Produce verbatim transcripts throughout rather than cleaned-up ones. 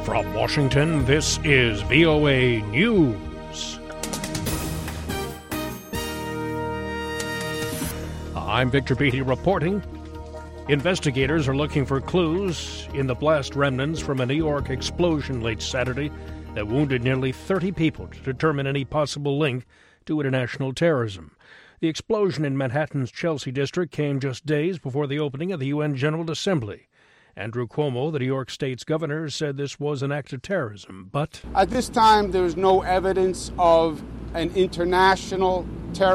From Washington, this is V O A News. I'm Victor Beatty reporting. Investigators are looking for clues in the blast remnants from a New York explosion late Saturday that wounded nearly thirty people to determine any possible link to international terrorism. The explosion in Manhattan's Chelsea district came just days before the opening of the U N General Assembly. Andrew Cuomo, the New York State's governor, said this was an act of terrorism, but... At this time, there's no evidence of an international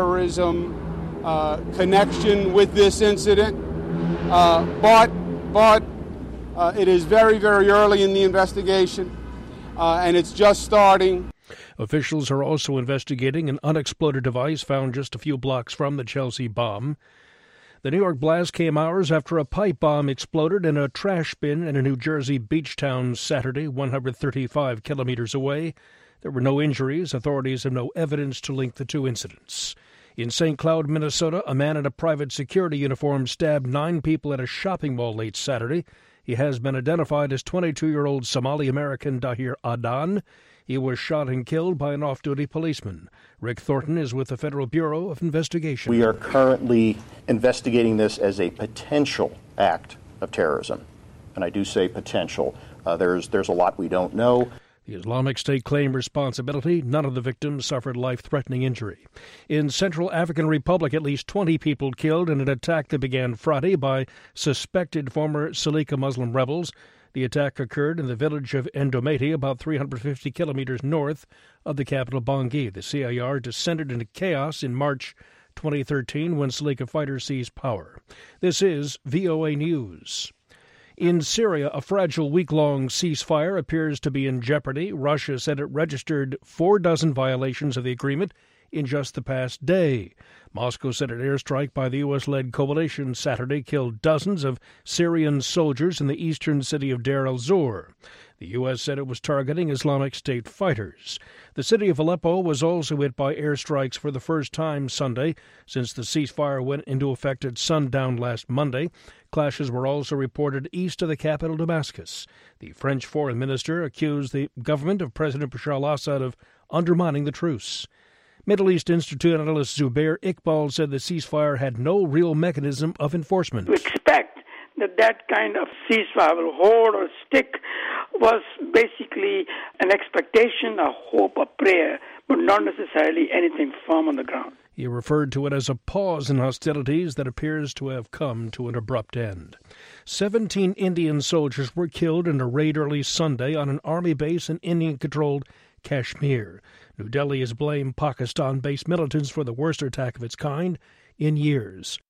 terrorism uh, connection with this incident, uh, but, but uh, it is very, very early in the investigation, uh, and it's just starting. Officials are also investigating an unexploded device found just a few blocks from the Chelsea bomb. The New York blast came hours after a pipe bomb exploded in a trash bin in a New Jersey beach town Saturday, one hundred thirty-five kilometers away. There were no injuries. Authorities have no evidence to link the two incidents. In Saint Cloud, Minnesota, a man in a private security uniform stabbed nine people at a shopping mall late Saturday. He has been identified as twenty-two-year-old Somali-American Dahir Adan. He was shot and killed by an off-duty policeman. Rick Thornton is with the Federal Bureau of Investigation. We are currently investigating this as a potential act of terrorism. And I do say potential. Uh, there's there's a lot we don't know. The Islamic State claimed responsibility. None of the victims suffered life-threatening injury. In Central African Republic, at least twenty people killed in an attack that began Friday by suspected former Salika Muslim rebels. The attack occurred in the village of Ndomati, about three hundred fifty kilometers north of the capital Bangui. The C I R descended into chaos in March twenty thirteen when Salika fighters seized power. This is V O A News. In Syria, a fragile week-long ceasefire appears to be in jeopardy. Russia said it registered four dozen violations of the agreement in just the past day. Moscow said an airstrike by the U S-led coalition Saturday killed dozens of Syrian soldiers in the eastern city of Deir el-Zor. The U S said it was targeting Islamic State fighters. The city of Aleppo was also hit by airstrikes for the first time Sunday since the ceasefire went into effect at sundown last Monday. Clashes were also reported east of the capital, Damascus. The French foreign minister accused the government of President Bashar al-Assad of undermining the truce. Middle East Institute analyst Zubair Iqbal said the ceasefire had no real mechanism of enforcement. To expect that that kind of ceasefire will hold or stick was basically an expectation, a hope, a prayer, but not necessarily anything firm on the ground. He referred to it as a pause in hostilities that appears to have come to an abrupt end. Seventeen Indian soldiers were killed in a raid early Sunday on an army base in Indian-controlled Kashmir. New Delhi has blamed Pakistan-based militants for the worst attack of its kind in years.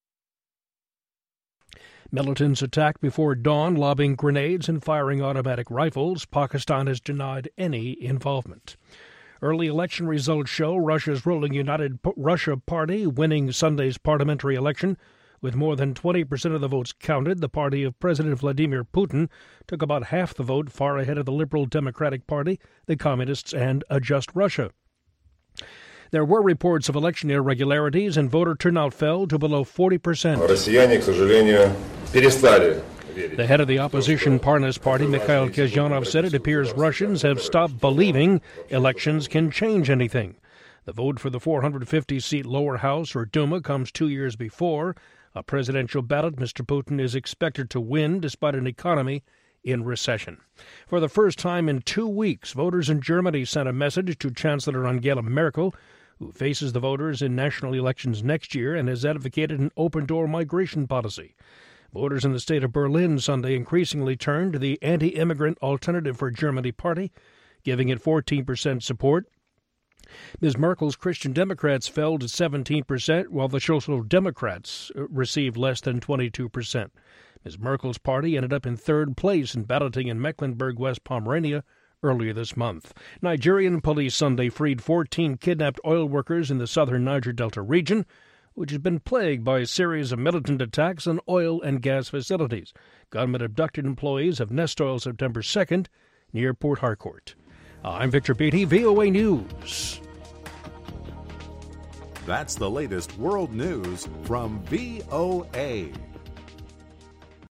Militants attacked before dawn, lobbing grenades and firing automatic rifles. Pakistan has denied any involvement. Early election results show Russia's ruling United Russia Party winning Sunday's parliamentary election. With more than twenty percent of the votes counted, the party of President Vladimir Putin took about half the vote, far ahead of the Liberal Democratic Party, the Communists, and a Just Russia. There were reports of election irregularities, and voter turnout fell to below forty percent. The head of the opposition Parnas Party, Mikhail Kazyanov, said it appears Russians have stopped believing elections can change anything. The vote for the four hundred fifty seat lower house, or Duma, comes two years before a presidential ballot Mister Putin is expected to win despite an economy in recession. For the first time in two weeks, voters in Germany sent a message to Chancellor Angela Merkel, who faces the voters in national elections next year and has advocated an open-door migration policy. Voters in the state of Berlin Sunday increasingly turned to the anti-immigrant Alternative for Germany party, giving it fourteen percent support. Miz Merkel's Christian Democrats fell to seventeen percent, while the Social Democrats received less than twenty-two percent. Miz Merkel's party ended up in third place in balloting in Mecklenburg-West Pomerania earlier this month. Nigerian police Sunday freed fourteen kidnapped oil workers in the southern Niger Delta region, which has been plagued by a series of militant attacks on oil and gas facilities. Gunmen abducted employees of Nestoil September second near Port Harcourt. I'm Victor Beatty, V O A News. That's the latest world news from V O A.